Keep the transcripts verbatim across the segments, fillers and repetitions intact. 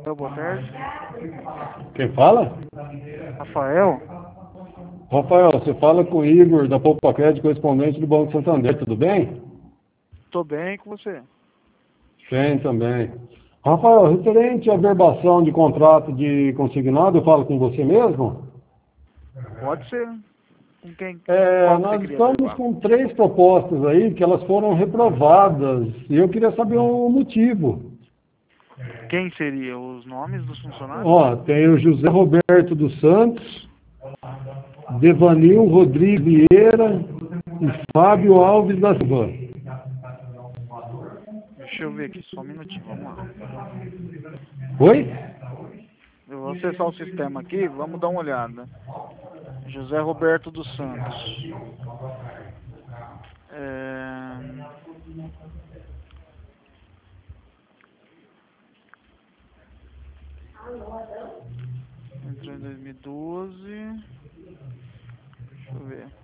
Boa tarde. Quem fala? Rafael? Rafael, você fala com o Igor, da Poupa Crédito, correspondente do Banco Santander, tudo bem? Tô bem com você. Bem também. Rafael, referente à verbação de contrato de consignado, eu falo com você mesmo? Pode ser. Com quem? É, Qual que você nós queria estamos averiguar? com três propostas aí, que elas foram reprovadas, e eu queria saber o motivo. Quem seria? Os nomes dos funcionários? Ó, tem o José Roberto dos Santos, Devanil Rodrigues Vieira e Fábio Alves da Silva. Deixa eu ver aqui, só um minutinho, vamos lá. Oi? Eu vou acessar o sistema aqui, vamos dar uma olhada. José Roberto dos Santos. É... Entrou em dois mil e doze. Deixa eu ver.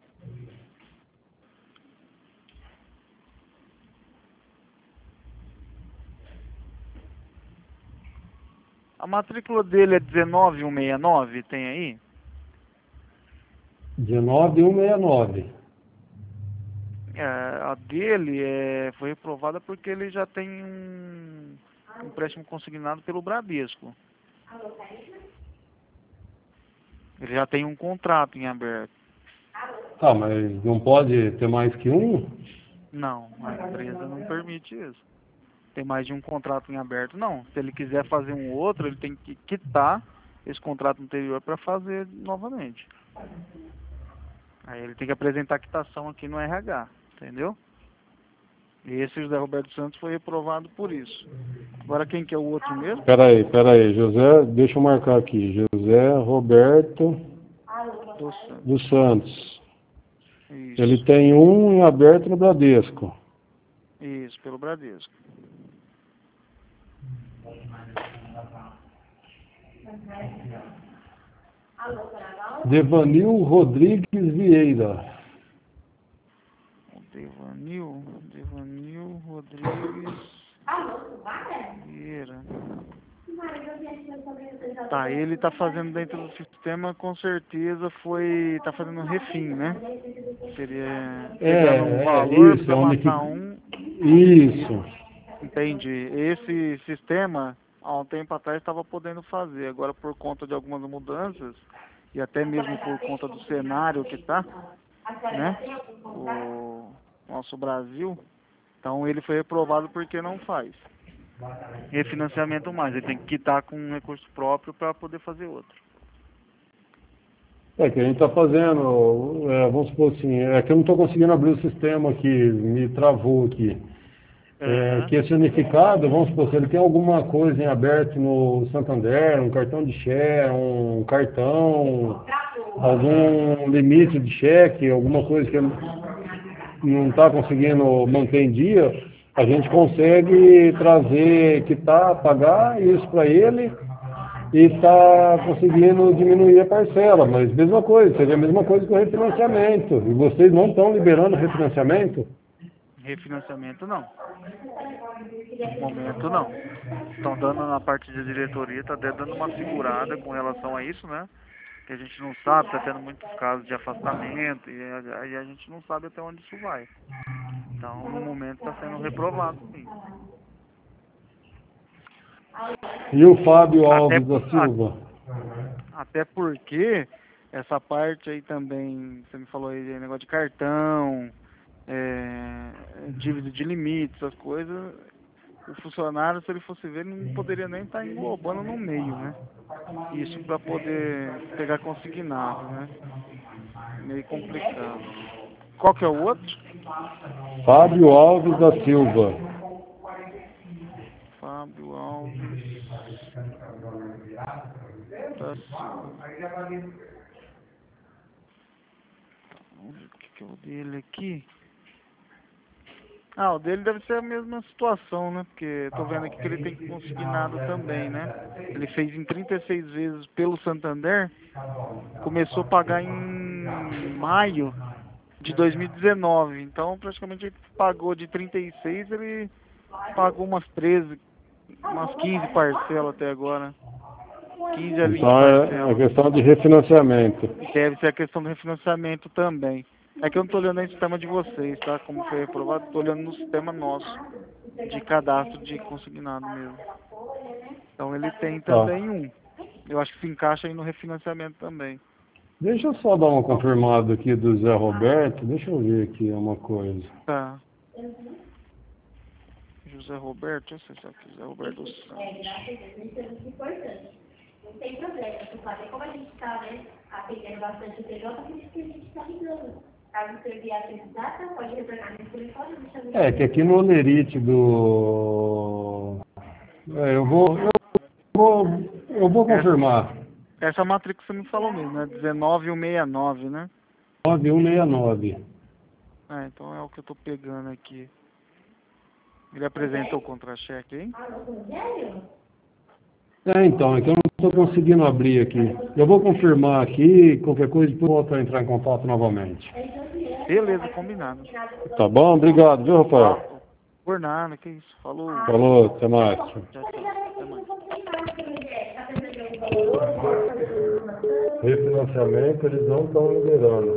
A matrícula dele é dezenove mil cento e sessenta e nove, tem aí? dezenove mil cento e sessenta e nove. É, a dele é, foi reprovada porque ele já tem um empréstimo consignado pelo Bradesco. Ele já tem um contrato em aberto. Tá, mas não pode ter mais que um? Não, a empresa não permite isso. Tem mais de um contrato em aberto, não. Se ele quiser fazer um outro, ele tem que quitar esse contrato anterior para fazer novamente. Aí ele tem que apresentar a quitação aqui no R H, entendeu? E esse José Roberto Santos foi reprovado por isso. Agora quem que é o outro mesmo? Peraí, peraí, José, deixa eu marcar aqui. José Roberto Do Santos. dos Santos. Ele Isso, tem um em aberto no Bradesco. isso, pelo Bradesco. Devanil Rodrigues Vieira. Devanil, Devanil Rodrigues Vieira. Tá, ele tá fazendo dentro do sistema, com certeza foi, tá fazendo um refim, né? Seria pegando um É, é, valor isso, é para onde que... matar um, Isso. entende? Esse sistema, há um tempo atrás, estava podendo fazer, agora por conta de algumas mudanças, e até mesmo por conta do cenário que tá, né? O nosso Brasil, então ele foi reprovado porque não faz refinanciamento mais, ele tem que quitar com um recurso próprio para poder fazer outro. É que a gente está fazendo, é, vamos supor assim, é que eu não estou conseguindo abrir o sistema aqui, me travou aqui. É, Aham. que esse unificado, vamos supor, se ele tem alguma coisa em aberto no Santander, um cartão de cheque, um cartão, algum limite de cheque, alguma coisa que ele não está conseguindo manter em dia, a gente consegue trazer, quitar, pagar isso para ele e está conseguindo diminuir a parcela, mas mesma coisa, seria a mesma coisa com o refinanciamento. E vocês não estão liberando refinanciamento? Refinanciamento não. No momento não. Estão dando na parte de diretoria, está dando uma segurada com relação a isso, né? Que a gente não sabe, está tendo muitos casos de afastamento e aí a gente não sabe até onde isso vai. Então, no momento está sendo reprovado, sim. E o Fábio Até, Alves da Silva? até porque essa parte aí também, você me falou aí, negócio de cartão, é, dívida de limite, essas coisas, o funcionário, se ele fosse ver, não poderia nem estar englobando no meio, né? Isso para poder pegar consignado, né? Meio complicado. Qual que é o outro? Fábio Alves da Silva. Fábio Alves da Silva. Vamos ver o que, que é o dele aqui. Ah, o dele deve ser a mesma situação, né? Porque tô vendo aqui que ele tem consignado também, né? Ele fez em trinta e seis vezes pelo Santander, começou a pagar em maio de dois mil e dezenove. Então, praticamente ele pagou de trinta e seis, ele pagou umas treze, umas quinze parcelas até agora. quinze a vinte Então é a parcelas. questão de refinanciamento. Deve ser a questão do refinanciamento também. É que eu não estou olhando no sistema de vocês, tá? Como foi reprovado, estou olhando no sistema nosso, de cadastro de consignado mesmo. Então ele tem Tá. também um. Eu acho que se encaixa aí no refinanciamento também. Deixa eu só dar uma confirmada aqui do Zé Roberto. Deixa eu ver aqui uma coisa. Tá. José Roberto, eu sei se é aqui, José Roberto dos Santos. É, graças a Deus, isso é muito importante. Não tem problema, você sabe como a gente está, né, atendendo bastante o P J, por isso que a gente está ligando. Caso você vier a data, pode retornar no telefone, deixa eu ver. É, que aqui no Olerite do... É, eu vou... Eu vou, eu vou confirmar. Essa matrícula que você me falou mesmo, né? dezenove mil cento e sessenta e nove, né? nove um seis nove. Ah, então é o que eu tô pegando aqui. Ele apresentou o contra-cheque aí? Ah, não, sério? É, então, é que eu não estou conseguindo abrir aqui. Eu vou confirmar aqui, qualquer coisa, depois eu volto a entrar em contato novamente. Beleza, combinado. Tá bom? Obrigado, viu, Rafael? Por nada, que isso. Falou. Falou, até mais. Tchau, tchau. Até mais. Refinanciamento eles não estão liberando.